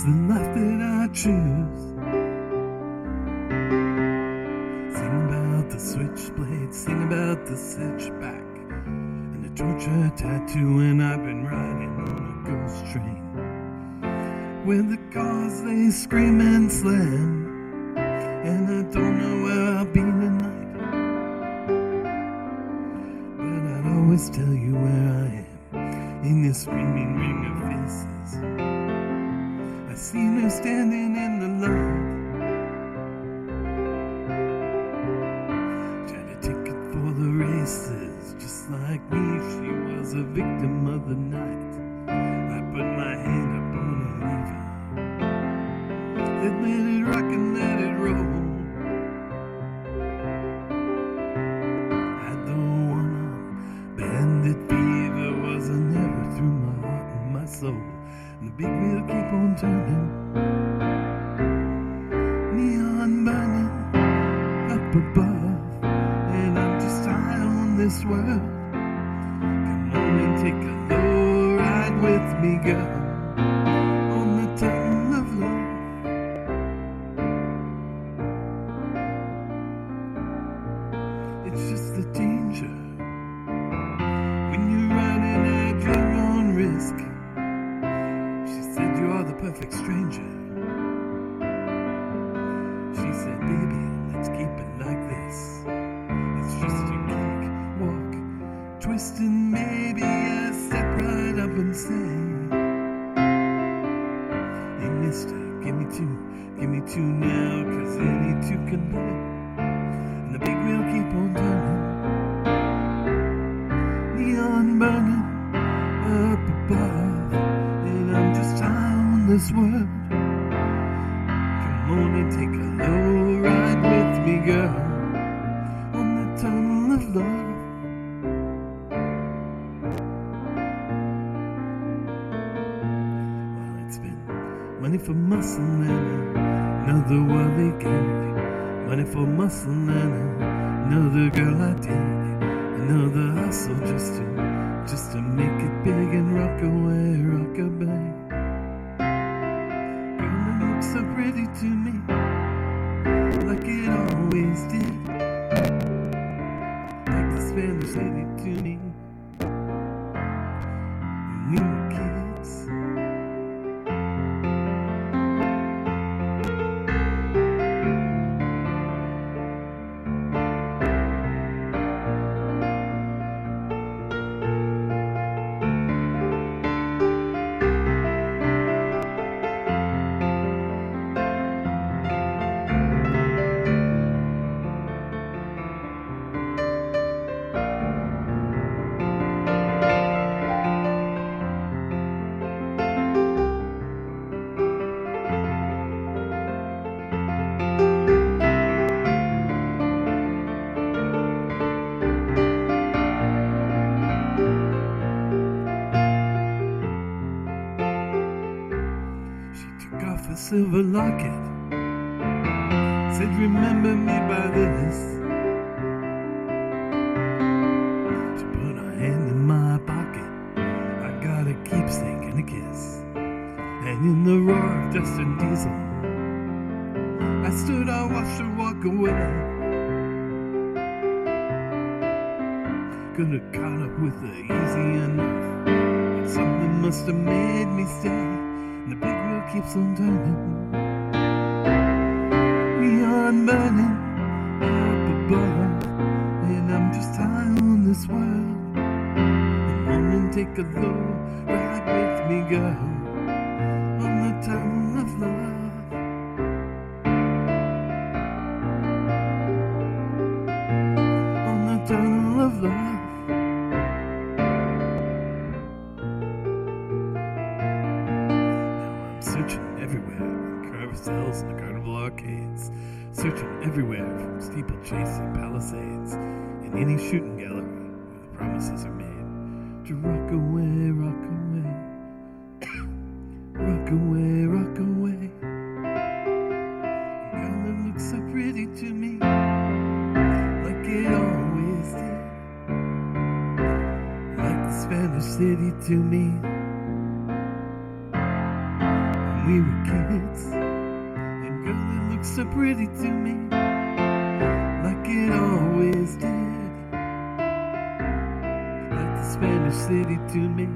the life that I choose. Sing about the switchblade, sing about the switchback, and the Georgia tattoo, and I've been riding on a ghost train where the cars they scream and slam, and I don't know where I'll be tonight, but I'd always tell you where I am in this screaming ring of faces. I seen her standing in the light, tried a ticket for the races, just like me, she was a victim of the night. I put my hand up on a lever, then let it rock and let it roll. I don't wanna bandit fever wasn't ever through my heart and my soul, and the big wheel keep on turning, neon burning up above, and I'm just high on this world. Come on and take a low ride with me, girl, on the tunnel of love. It's just the danger when you're running at your own risk. She said you are the perfect stranger. She said, baby, let's keep it like this. It's just a kick, walk, twist, and maybe a step right up and say, hey mister, give me two now, 'cause any two can live. And the big wheel keep on turning, neon burning up above, and I'm just high on this world. Come on and take a low ride with me, girl, on the tunnel of love. Well, it's been money for muscle and another worldly gig, money for muscle and another girl I dig, another hustle just to make it big and rock away, rock away. Girl, it looks so pretty to me, like it always did, like the Spanish lady to me when we were kids. A silver locket, said remember me by this. She put her hand in my pocket, I got a keepsake and a kiss, and in the roar of dust and diesel I stood, I watched her walk away. Could have caught up with her easy enough, but something must have made me stay. The big wheel keeps on turning, neon burning up above, and I'm just high on this world. Come on and take a low ride with me, girl, on the tunnel of love. On the tunnel of love. Searching everywhere, in carousels and the carnival arcades, searching everywhere from steeplechase and palisades, in any shooting gallery where the promises are made to rock away, rock away, rock away, rock away. Girl, it looks so pretty to me, like it always did, like the Spanish city to me. we were kids, and girl, it looked so pretty to me, like it always did, like the Spanish City to me,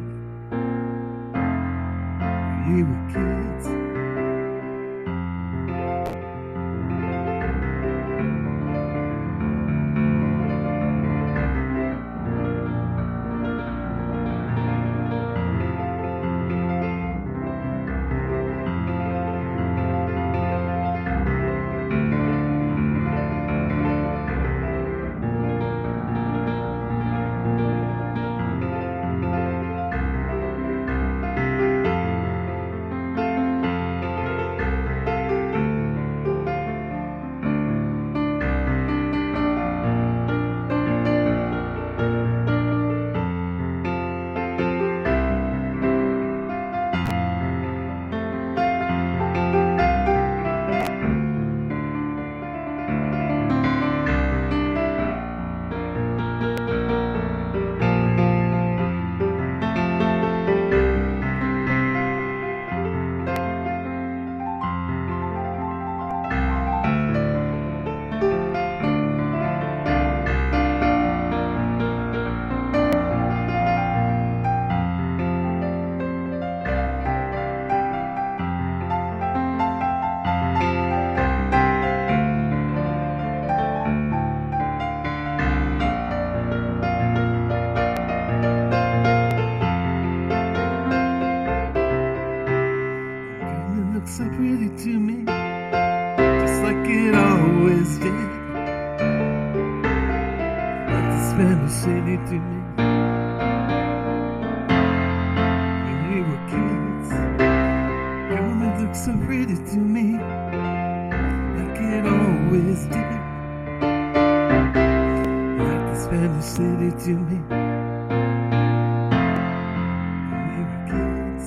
when we were kids. So pretty to me, just like it always did, like the Spanish City to me, when we were kids. Girl, it looked so pretty to me, like it always did, like the Spanish City to me, when we were kids.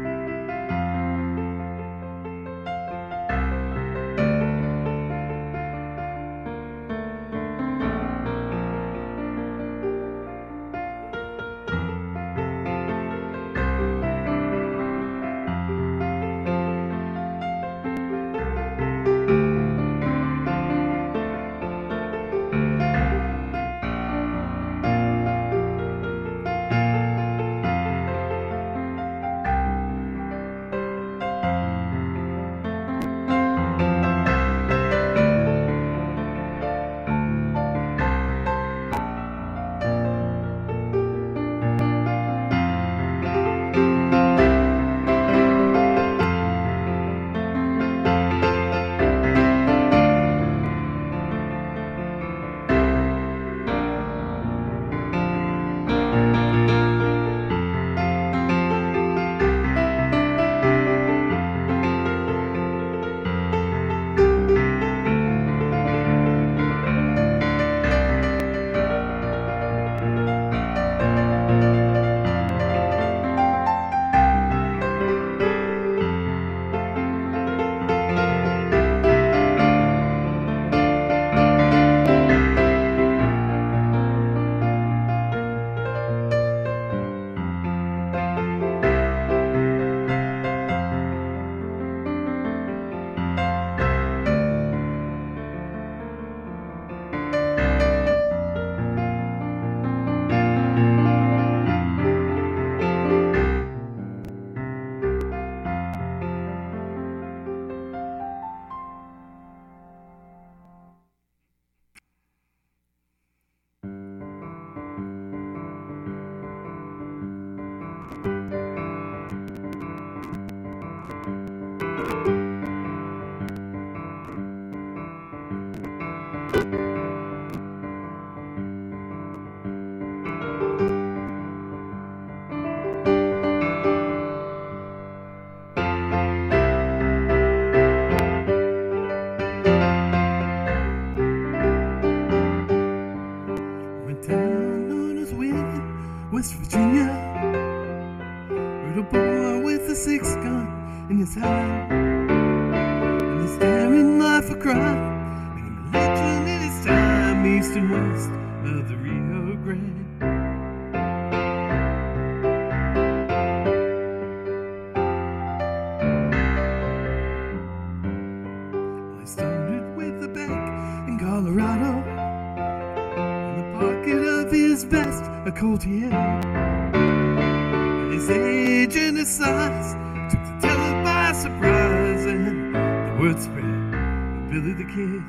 West Virginia, with a boy with a 6-gun in his hand, and he's staring life a crime, and a legend in his time, east and west of the Rio Grande. just a courtier. And his age and his size took the teller by surprise, and the word spread of Billy the Kid.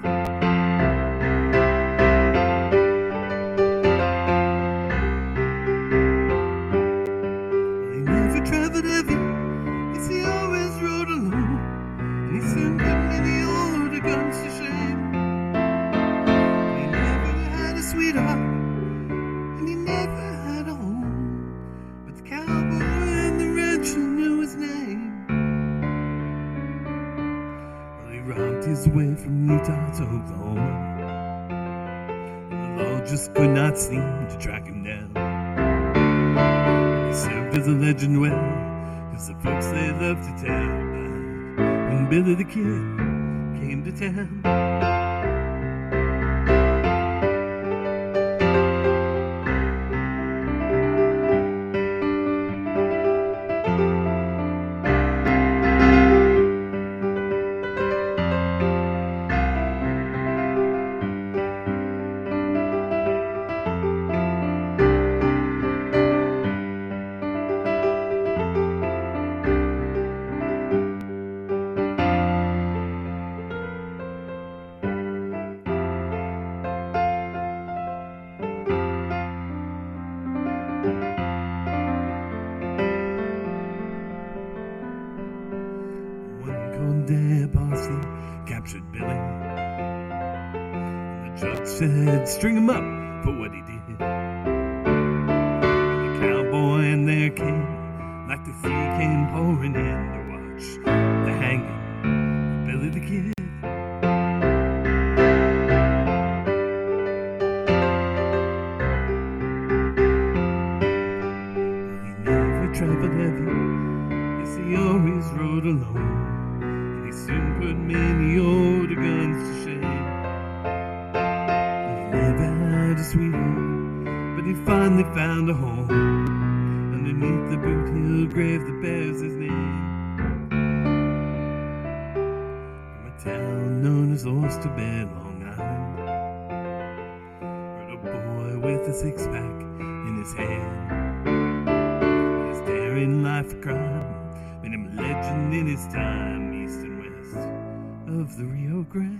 Well, he never traveled heavy, yes, he always rode alone, and he soon put many older guns to shame. He never had a sweetheart, and he never had a home, but the cowboy and the rancher knew his name. Well, he robbed his way from Utah to Oklahoma, and the law just could not seem to track him down. He served as a legend well, 'cause the folks they loved to tell about when Billy the Kid came to town. Day Bosley captured Billy, and the judge said string him up for what he did. And the cowboy and their king, like the sea, came pouring in to watch the hanging of Billy the Kid. Well, he never traveled heavy, yes, he always rode alone. He soon put many older guns to shame. He never had a sweetheart, but he finally found a home underneath the Boot Hill grave that bears his name. From a town known as Oyster Bay, Long Island, where a boy with a six-pack in his hand, his daring life of crime made him a legend in his time, east and west of the Rio Grande.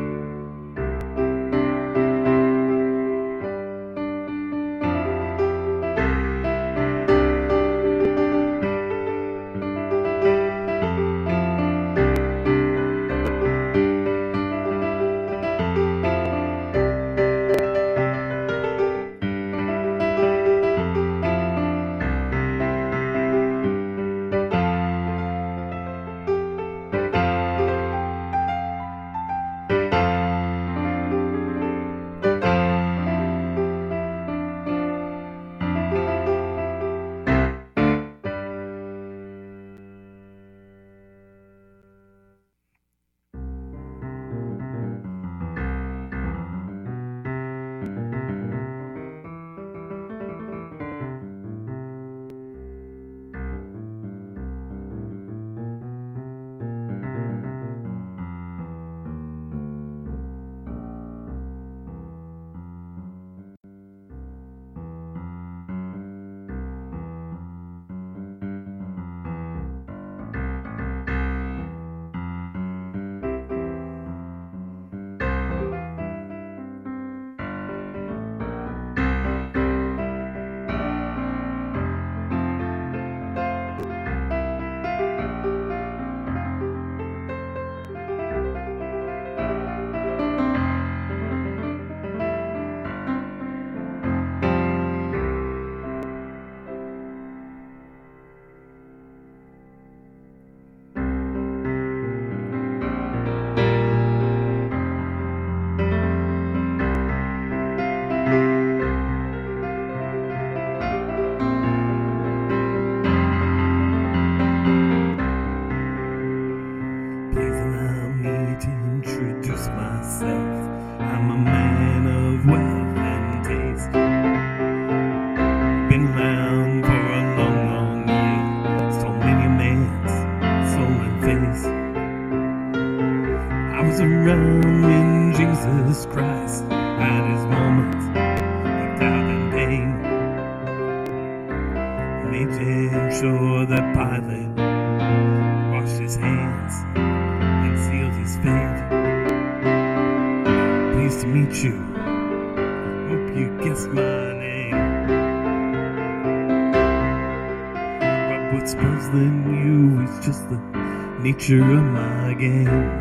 around when Jesus Christ had his moments of doubt and pain. making sure the pilot washed his hands and sealed his fate. Pleased to meet you. Hope you guessed my name. But what's puzzling you is just the nature of my game.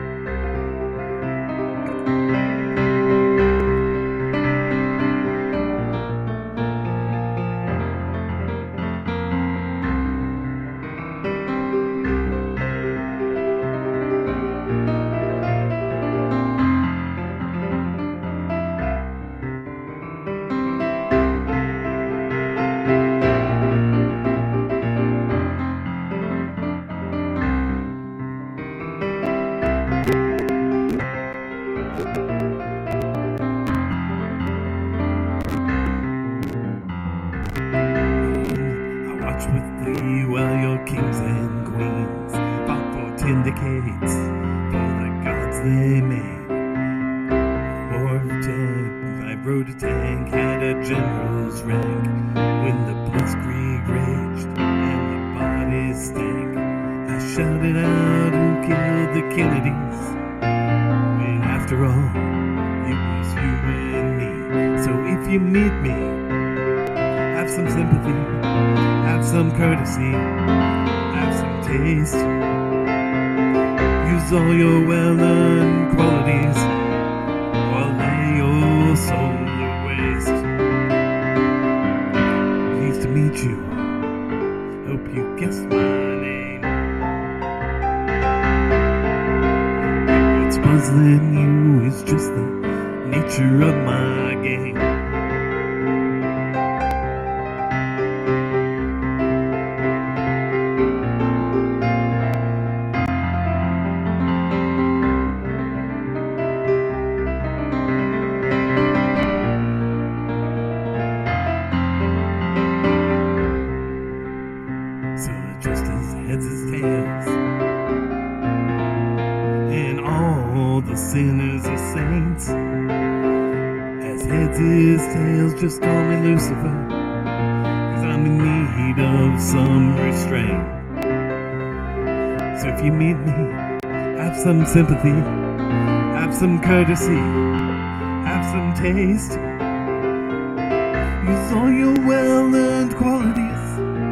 With thee while your kings and queens fought for 10 decades for the gods they made. War of 10, I rode a tank, had a general's rank when the blitzkrieg raged and the bodies stank. I shouted out who killed the Kennedys, when after all it was you and me. So if you meet me, have some sympathy, have some courtesy, have some taste. Use all your well-earned qualities, or lay your soul to waste. Pleased to meet you. Hope you guessed my name. But what's puzzling you is just the nature of my game. So just as heads as tails, and all the sinners are saints. As heads is tails, just call me Lucifer, 'cause I'm in need of some restraint. So if you meet me, have some sympathy, have some courtesy, have some taste. Use all your well-earned qualities,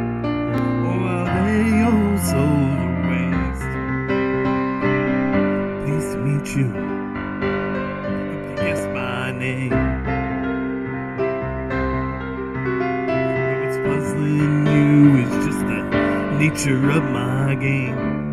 your soul to waste. Pleased to meet you. Hope you guessed my name. But what's puzzling you is just the nature of my game.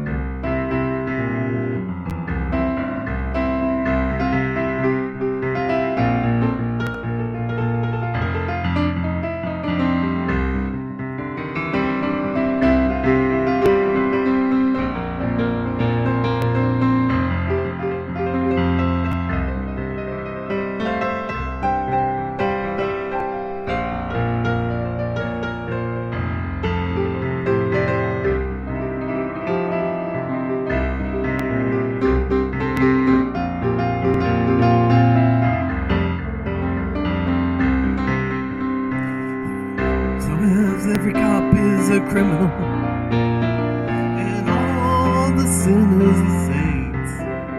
Every cop is a criminal, and all the sinners are saints.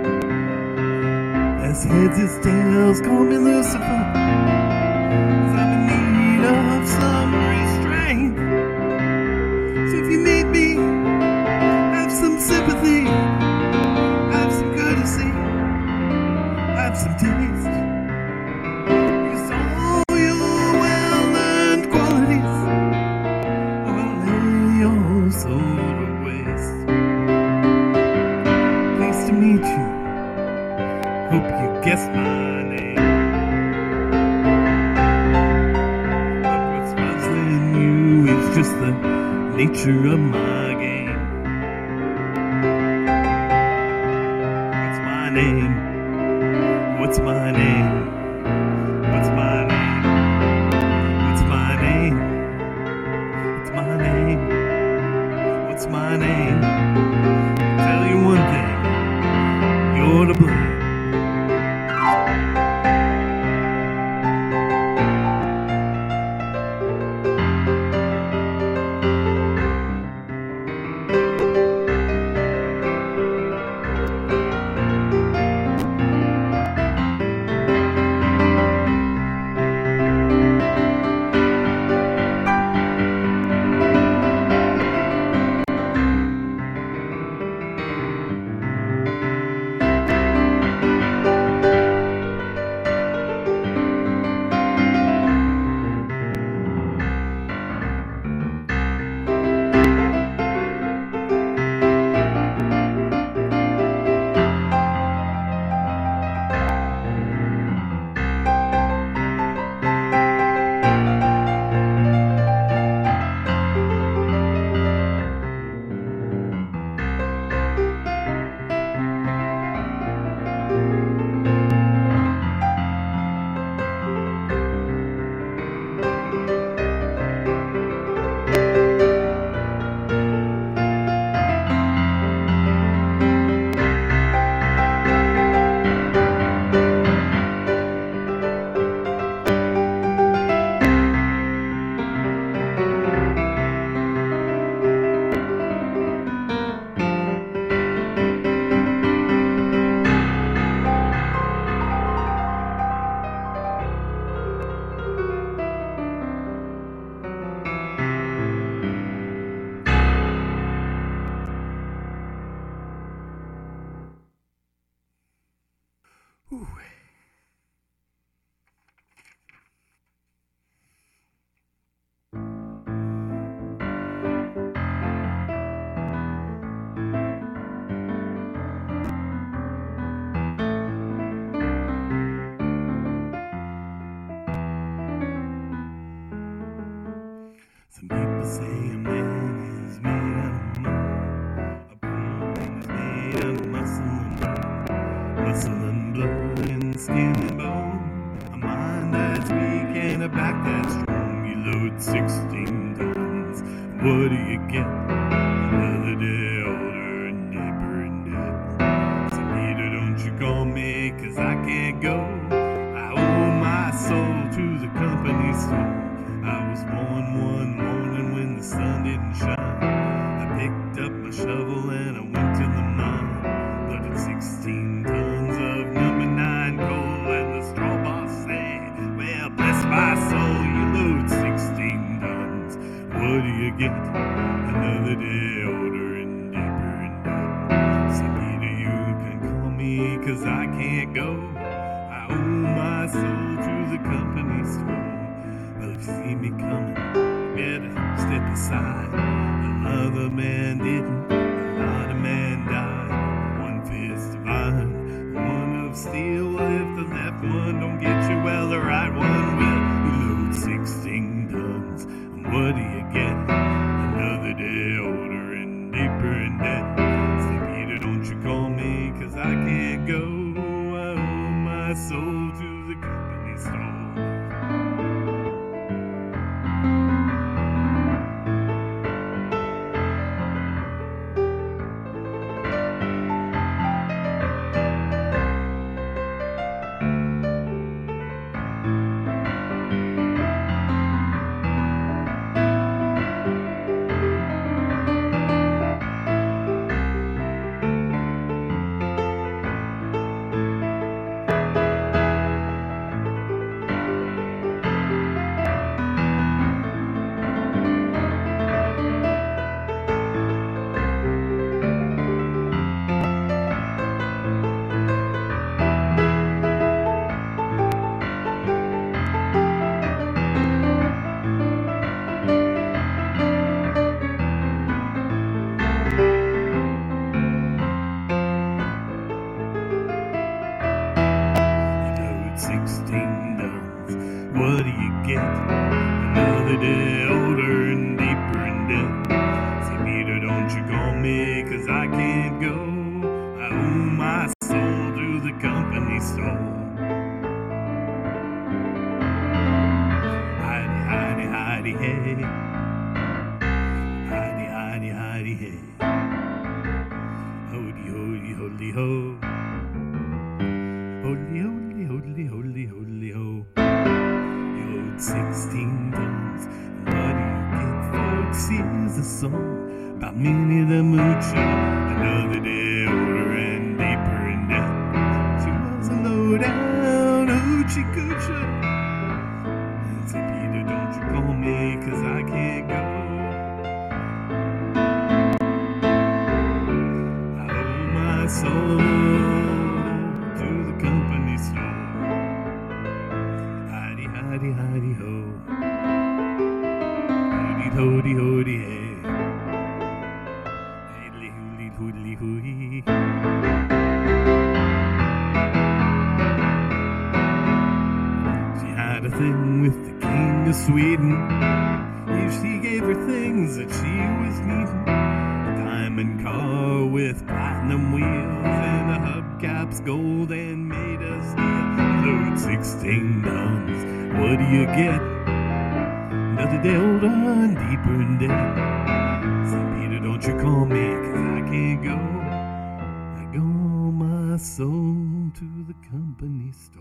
As heads is tails, call me Lucifer, 'cause I'm in need of some restraint. So if you meet me, have some sympathy, have some courtesy, have some taste. Use all your well-earned qualities, soul to waste. Pleased to meet you. Hope you guessed my name. But what's puzzling you is just the nature of my game. What's my name? What's my name? What's my name? What's my name? What's my name? What's my name? Tell you one thing, you're to blame. Some people say a man is made out of mud, a brain is made out of muscle and blood and skin and bone, a mind that's weak and a back that's strong. You load 16 tons, what do you get? Another day older and deeper in debt. So Peter, don't you call me, 'cause I can't go. I owe my soul to the company store. I was born one morning when the sun didn't shine. I picked up my shovel and I went to the mine. Loaded 16 tons of number 9 coal, and the straw boss said, well, bless my soul, you load 16 tons. What do you get? Another day older and deeper in debt. So Peter, you can call me, 'cause I can't go. I owe my soul to the company store. Well, if you see me coming, better step aside. Another man didn't, a lot of men died. One fist of iron, one of steel. Well, if the left one don't get you, well, the right one will. You load 16 tons, and what do you get? Another day older and deeper in debt. So Peter, don't you call me, 'cause I can't go. I owe my soul to the company store. What do you get? Another day older and deeper in debt. Say, Peter, don't you call me, 'cause I can't go. I owe my soul to the company store. Hidey, hidey, hidey, hey. Hidey, hidey, hidey, hey. Hody, hody, hody, ho. Hody, hody, hody, hody, hody, ho. 16 tons, what do you get, folks? Here's a song about Minnie the Moocher. Another day older and deeper in debt. She was a low-down hoochie coocher. And say, Peter, don't you call me, 'cause I can't go. I owe my soul to the company store. Hidey, hidey, ho. Hody, hody, hody, hey. Hidly, hoodly, hoodly, hooey. She had a thing with the king of Sweden. She gave her things that she was needing. A diamond car with platinum wheels, and the hubcaps gold and made of steel. Load 16 tons. What do you get? Another day older and deeper in debt. Say, Peter, don't you call me, 'cause I can't go. I go my soul to the company store.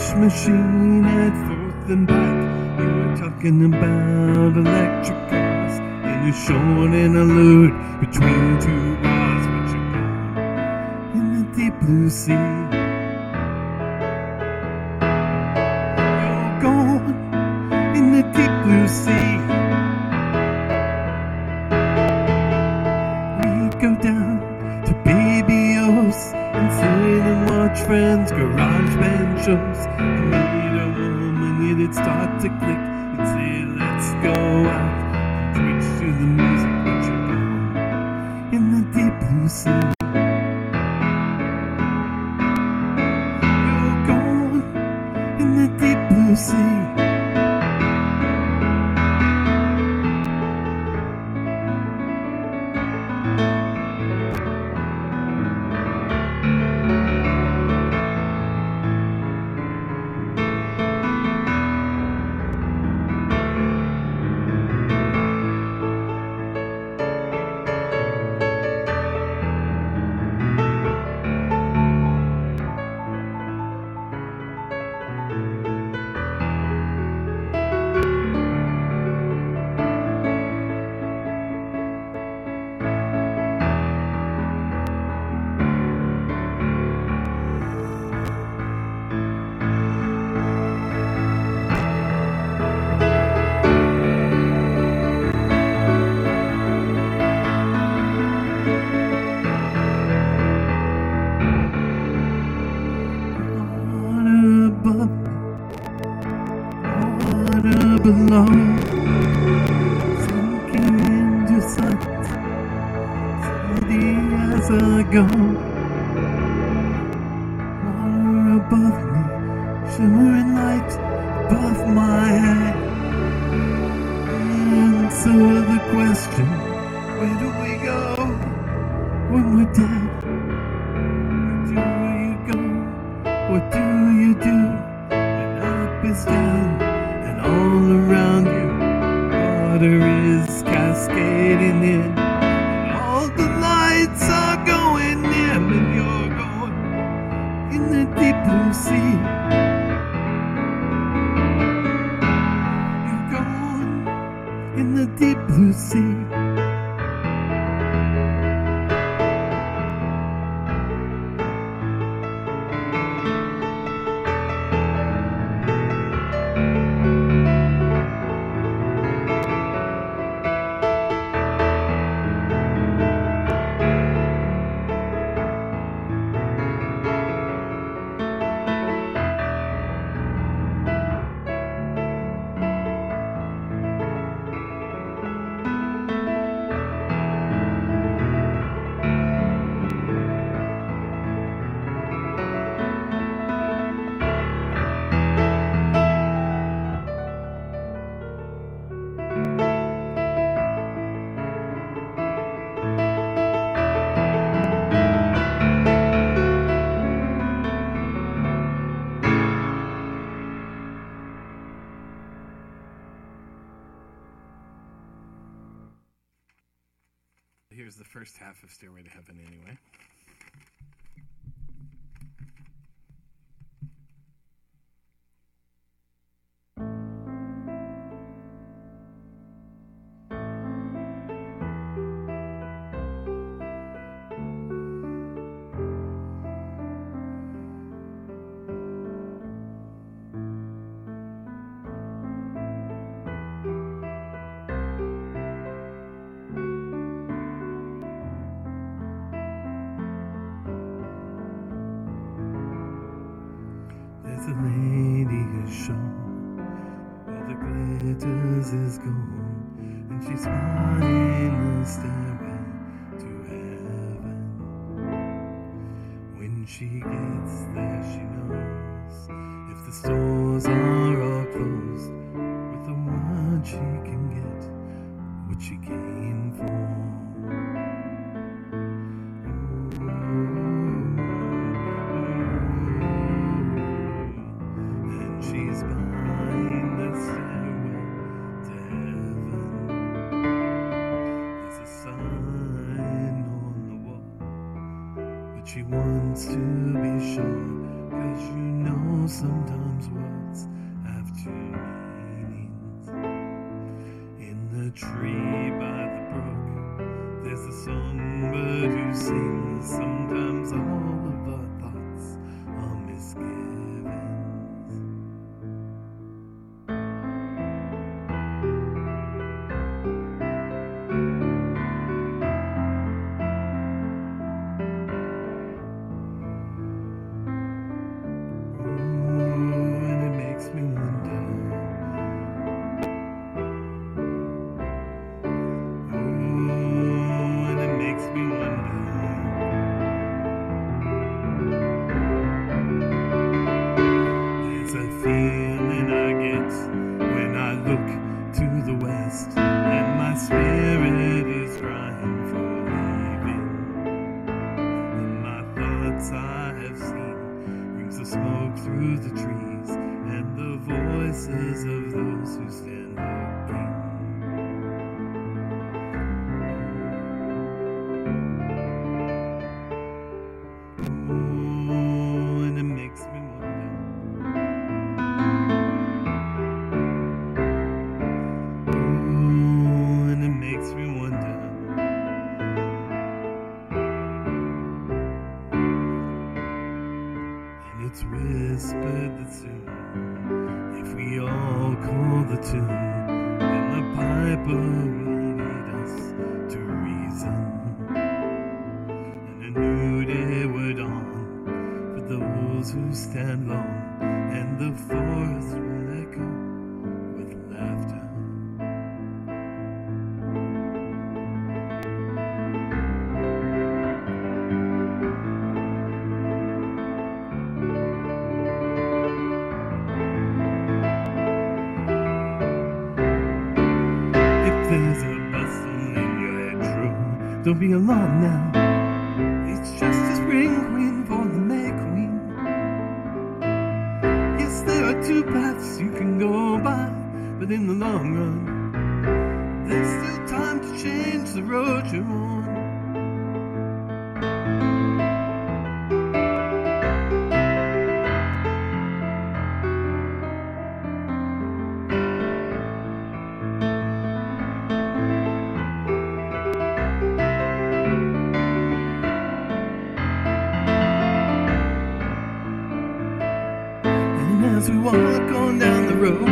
Wish machine at forth and back. You were talking about electric cars, and you're showing an allude between two bars, but you're gone in the deep blue sea. You're gone in the deep blue sea. We'd go down to Baby O's and sit and watch friends' garage band shows. And meet a woman, it'd start to click. You'd say, let's go out and twitch to the music, but you're gone in the deep blue sea. You're gone in the deep blue sea. Below, sinking into sight, steady as I go. Water above me, shimmering light above my head. Answer the question, where do we go when we're dead? Where do you go? What do you do when up is down? All around you, water is cascading in. All the lights are going dim, and you're going in the deep blue sea. You're going in the deep blue sea. Here's the first half of Stairway to Heaven anyway. There's a lady who's shown all the glitters is gone, and she's flying the stairway to heaven. When she gets there, she knows if the stores are all closed, with a word she can get what she came for. She's behind the stairway to heaven. There's a sign on the wall, but she wants to be sure 'cause you know sometimes words have two meanings. In the tree by the brook, there's a songbird who sings. Sometimes all of our thoughts are misgivings. And it makes me wonder. And it makes me wonder. There's a feeling I get when I look to the west, and my spirit is crying for leaving. And my thoughts I have seen rings of smoke through the trees, and the voices of those who stand looking. Oh, and it makes me wonder. Oh, and it makes me wonder. And it's whispered that soon, if we all call the tune, then the piper will lead us to reason. And a new day would dawn for those who stand long, and the forest will echo with laughter. If there's a bustle in your head, true, don't be alarmed now. It's just a spring queen for the May Queen. Yes, there are two paths you can go by, but in the long run, there's still time to change the road you're on. And as we walk on down the road,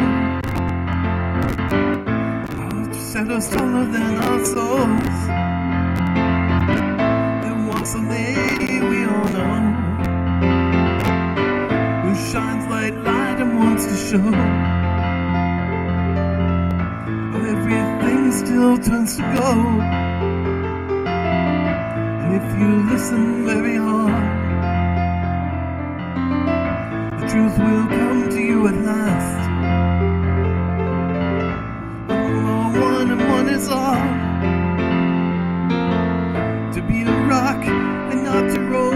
our shadows taller than our souls, there walks a lady we all know, who shines like light and wants to show how everything still turns to gold. And if you listen very hard, the truth will come to you at last. Oh, one and one is all. To be a rock and not to roll.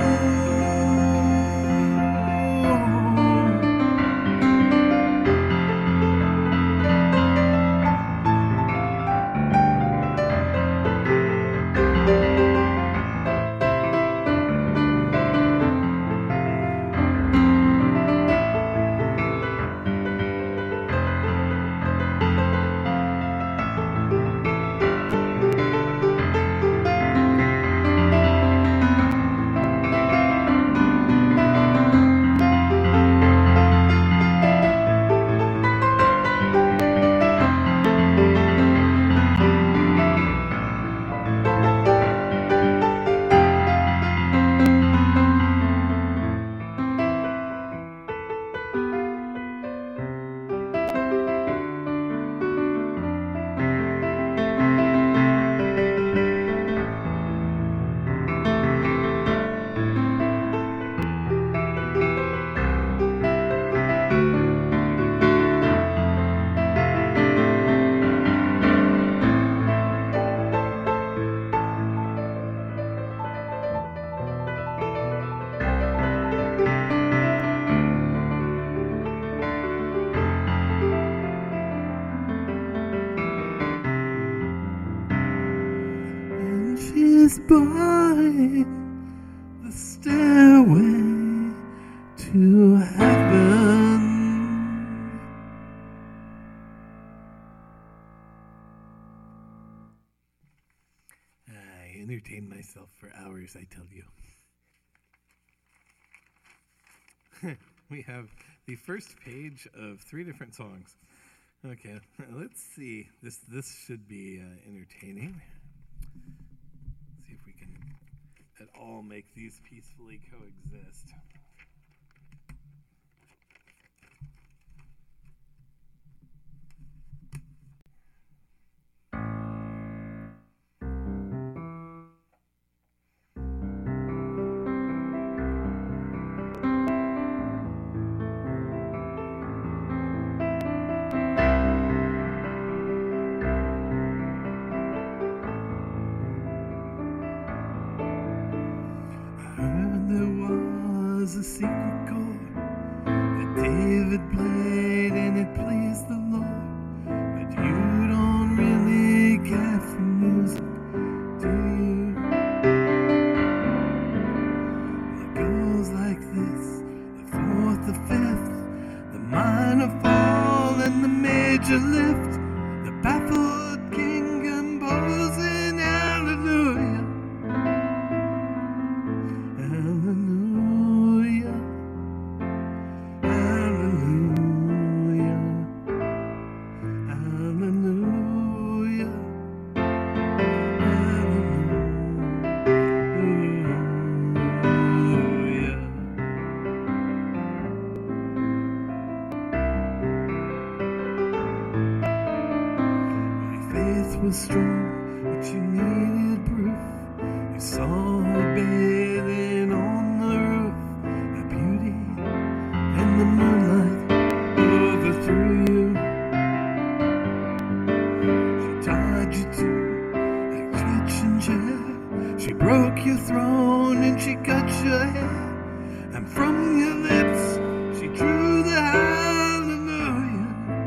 myself for hours, I tell you. We have the first page of 3 different songs. Okay, let's see. This should be entertaining. Let's see if we can at all make these peacefully coexist. A secret chord that David played and it pleased the Lord. But you don't really care for music, do you? Well, it goes like this: the 4th, the 5th, the minor fall and the major lift. The baffled king composing hallelujah. Was strong, but you needed proof. You saw her bathing on the roof. Her beauty and the moonlight overthrew you. She tied you to a kitchen chair. She broke your throne and she cut your hair. And from your lips she drew the hallelujah.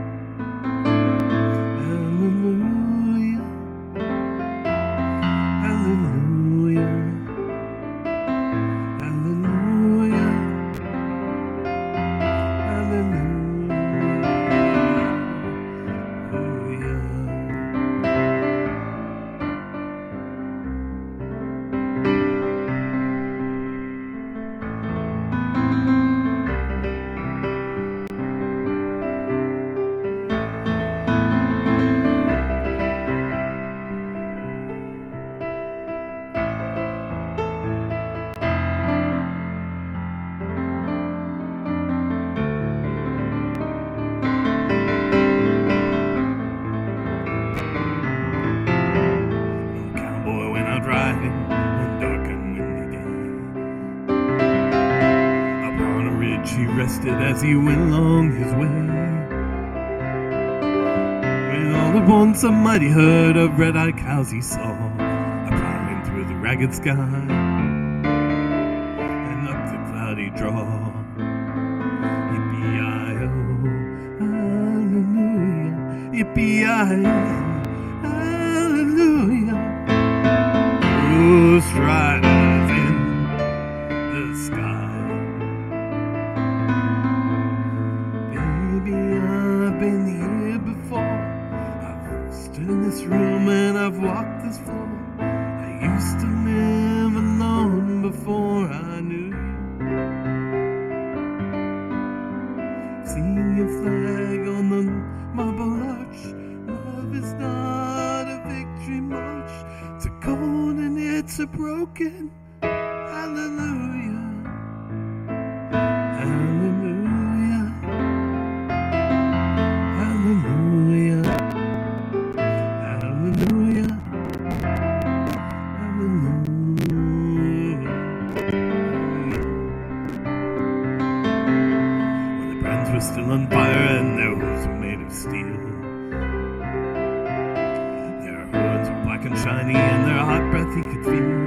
As he went along his way, when all at once a mighty herd of red-eyed cows he saw, a-plowing through the ragged sky and up the cloudy draw. Yippee-yi-oh, hallelujah, yippee-yi-oh, hallelujah. Ghost riders in the sky. I've been here before. I've stood in this room and I've walked this floor. I used to live alone before I knew you. Seen your flag on the marble arch. Love is not a victory march. It's a cold and it's a broken hallelujah. Hallelujah. Hallelujah, hallelujah, hallelujah. When the brands were still on fire and their hooves were made of steel, their horns were black and shiny and their hot breath he could feel.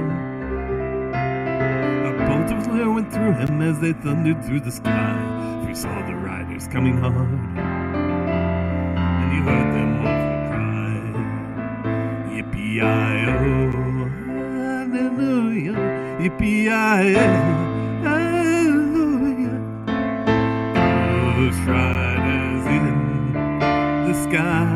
A bolt of flare went through him as they thundered through the sky, for he saw the riders coming hard. You heard them all cry, yippee-yi-oh, hallelujah, yippee-yi-oh, hallelujah. Ghost riders in the sky.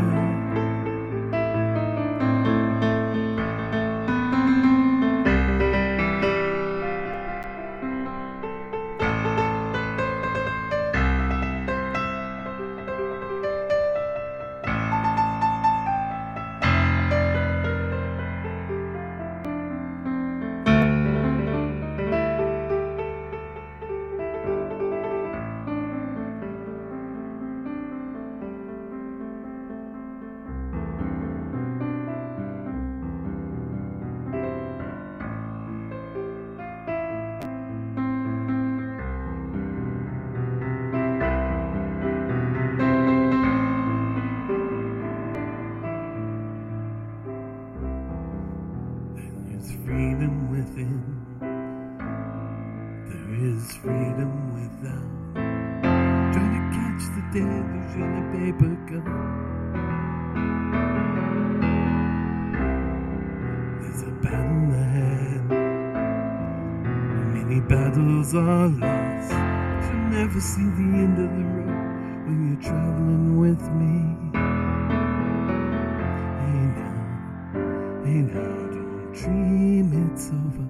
is freedom without trying to catch the deluge in a paper cup. There's a battle ahead. Many battles are lost. You'll never see the end of the road when you're traveling with me. Hey now, don't dream it's over.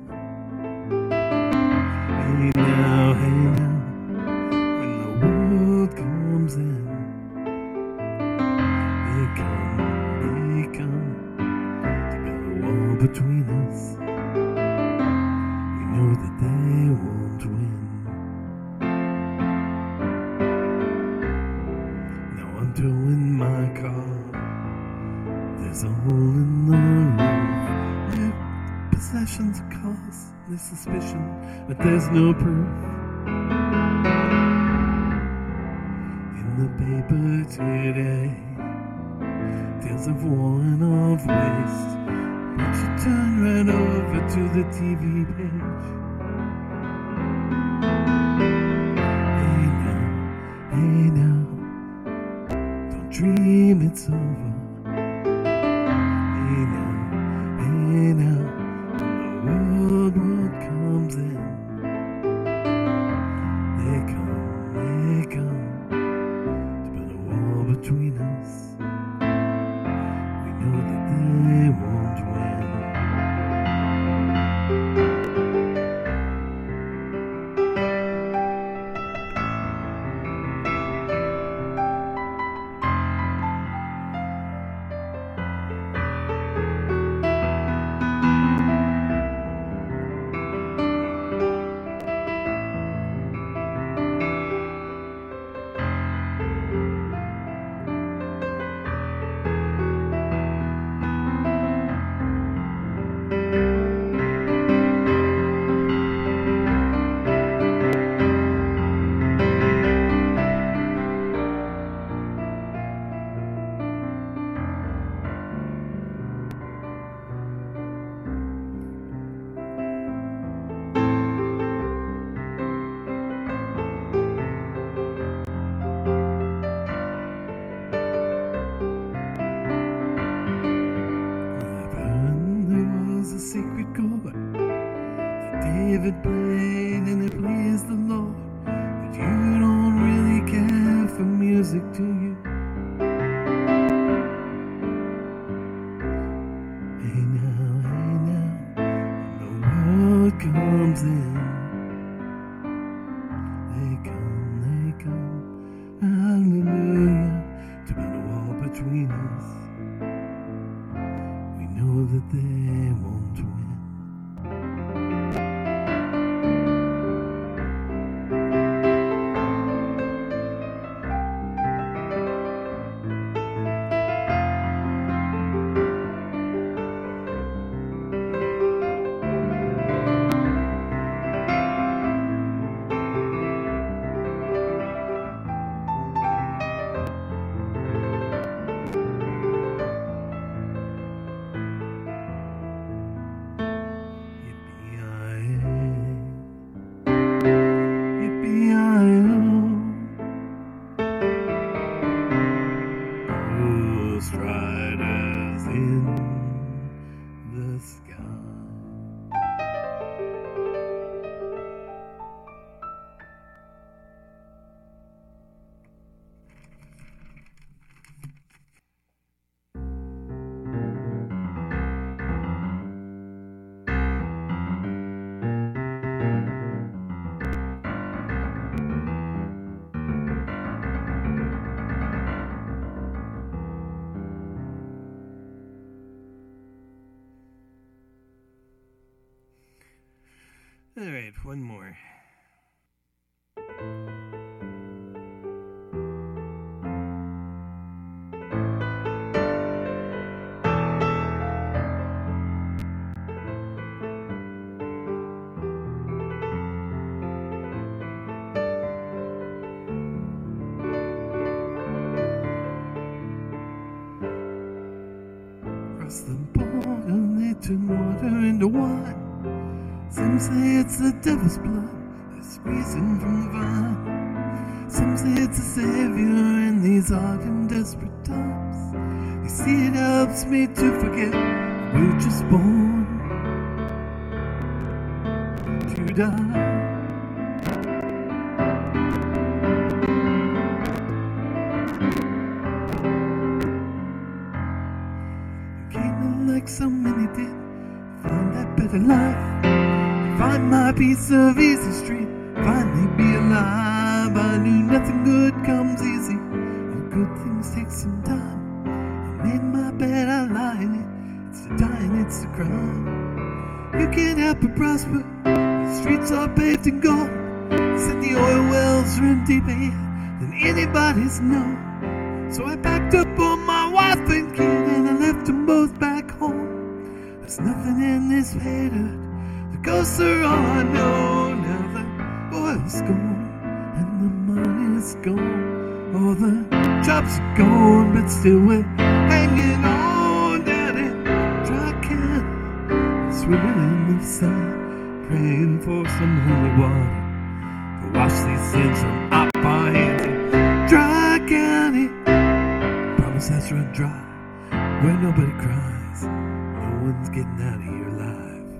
Hey now, when the world comes in, they come to build a wall between us. We know that they won't win. Now I'm towing my car. There's a hole in the roof. Their possessions are cause, there's suspicion, but there's no proof. In the paper today, tales of war and of waste. But you turn right over to the TV page. Hey now, don't dream it's over. Hey now, when the world comes in, they come to build a wall between us. We know that they won't win. Secret chord that David played and it pleased the Lord. But you don't really care for music, do you? Hey now, when the world comes in, they come, hallelujah, to build a wall between us. We know that they won't win. Striders in the sky. All right, one more. Across the border, they turn water into wine. Some say it's the devil's blood. There's squeezing from the vine. Some say it's a savior in these hard and desperate times. You see, it helps me to forget we're just born to die. Like so many did, find that better life, find my piece of easy street, finally be alive. I knew nothing good comes easy, all good things take some time. I made my bed, I lie in it, it's the dying, it's the crime. You can't help but prosper, the streets are paved in gold. Said the oil wells run deeper here than anybody's known. So I packed up all my wife and kid and I left them both back home. There's nothing in this hater, the ghosts are all I know. Now the oil's gone and the money's gone, all the jobs are gone, but still we're hanging on down in dry can, swimming in the sand, praying for some holy water to wash these sins from up our hands in Dry County. Promise has run dry where nobody cries, no one's getting out of here alive.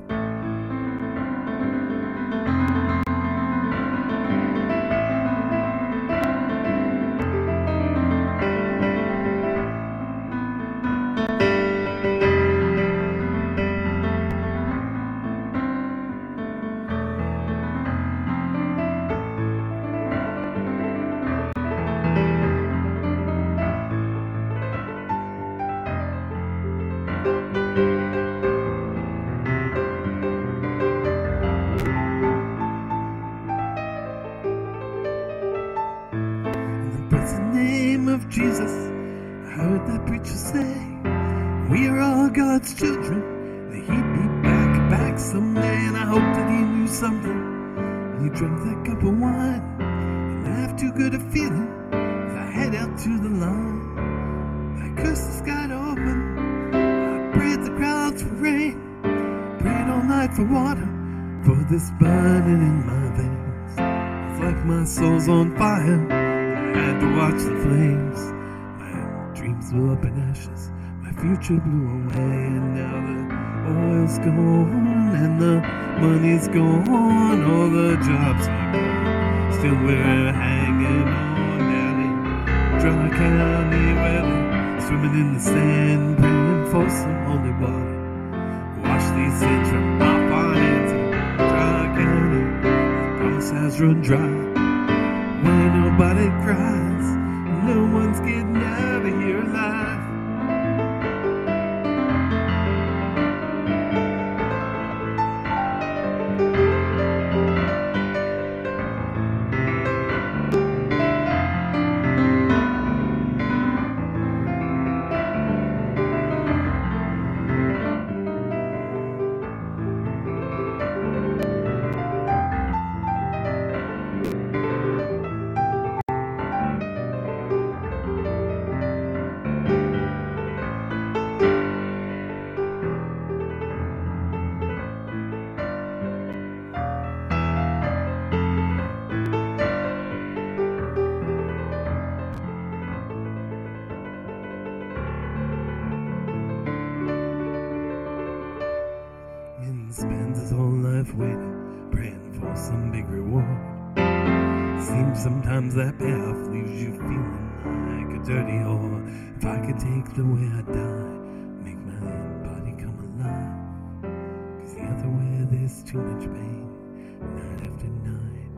Of Jesus, I heard that preacher say, we are all God's children, that he'd be back someday. And I hope that he knew something when he drank that cup of wine, and I have too good a feeling as I head out to the line. I cursed the sky to open, I prayed the clouds for rain, prayed all night for water, for this burning in my veins. It's like my soul's on fire, I had to watch the flames. My dreams blew up in ashes, my future blew away. And now the oil's gone and the money's gone, all the jobs are gone, still we're hanging on down in Dry County, where they're swimming in the sand, praying for some holy water, wash these sins from off our hands in Dry County. The promise has run dry where nobody cries, no one's getting out of here alive. Spends his whole life waiting, praying for some big reward. Seems sometimes that payoff leaves you feeling like a dirty whore. If I could take the way I die, make my body come alive, 'cause the other way there's too much pain, night after night.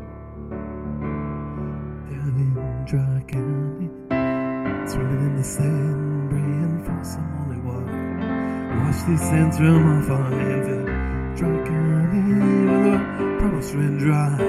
Down in Dry County, swimming in the sand, praying for some holy water, wash these sins from off our hands in Dry County, where the promise ran dry